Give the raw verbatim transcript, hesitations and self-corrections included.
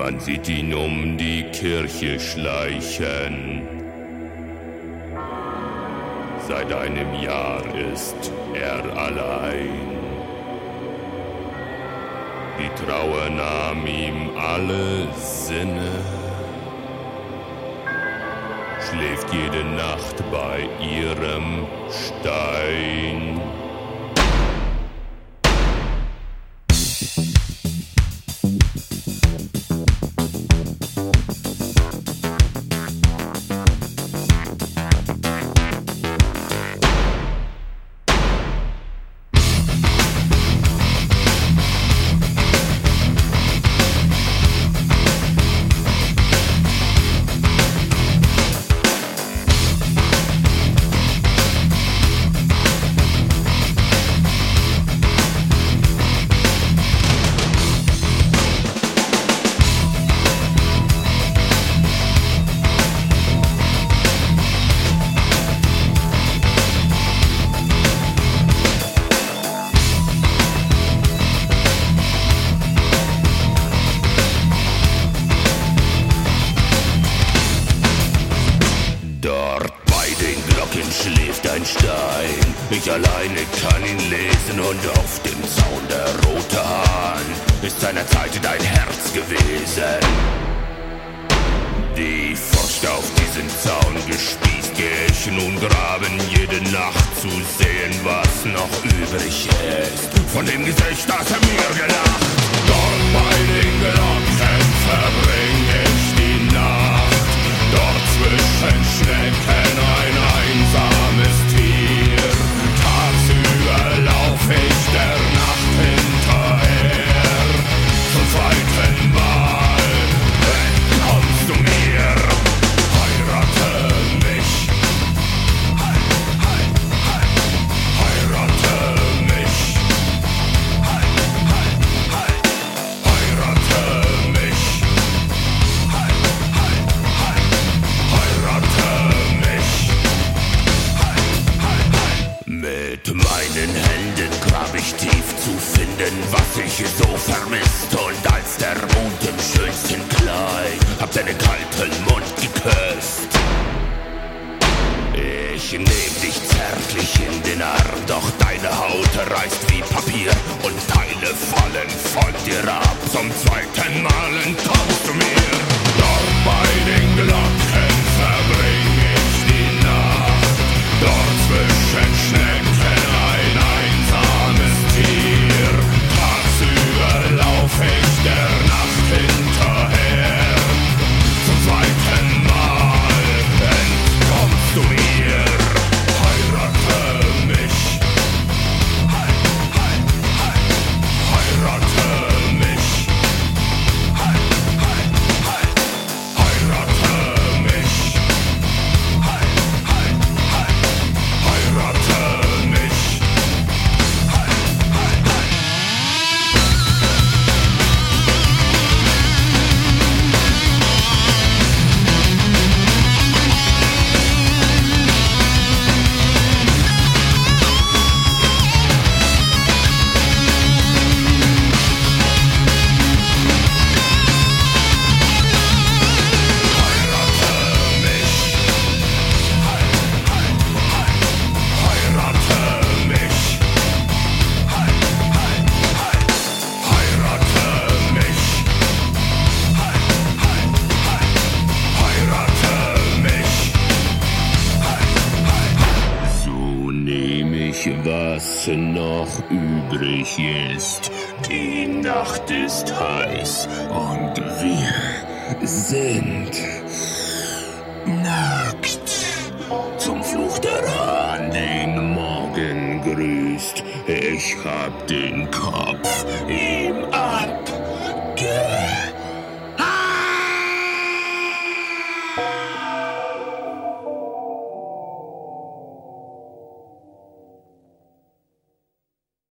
Man sieht ihn um die Kirche schleichen. Seit einem Jahr ist er allein. Die Trauer nahm ihm alle Sinne. Schläft jede Nacht bei ihrem Stein. Schläft ein Stein, ich alleine kann ihn lesen und auf dem Zaun der rote Hahn ist seinerzeit dein Herz gewesen. Die Furcht auf diesen Zaun gespießt, geh ich nun graben jede Nacht zu sehen, was noch übrig ist von dem Gesicht, das er mir gelacht. Dort bei den Glocken verbring ich die Nacht, dort zwischen Schnecken ein einsames Tier. Tagsüber lauf ich der Nacht hinterher, zum zweiten Mal entkommst du mir. Heirate mich, hei, hei, hei. Heirate mich, hei, hei, hei. Heirate mich, hei, hei, hei. Heirate mich, hei, hei, hei. Mit meinen Händen grab ich tief zu finden, was ich so vermisst. Und als der Mond im schönsten Kleid hab deinen kalten Mund geküsst. Ich nehm dich zärtlich in den Arm, doch deine Haut reißt wie Papier und Teile fallen von dir ab. Zum zweiten Mal entkommst du mir. Dort bei den Glocken verbring ich die Nacht, dort zwischen Schnecken ein einsames Tier. Tagsüber lauf ich der Nacht hinterher, zum zweiten Mal entkommst du mir. Heirate mich, hei, hei, hei. Heirate mich, hei, hei, hei. Heirate mich, hei, hei, hei. Heirate mich, hei, hei, hei. So nehm ich, was noch übrig ist. Die Nacht ist heiß und wir sind nackt. Zum Fluch der Hahn den Morgen grüßt, ich hab den Kopf ihm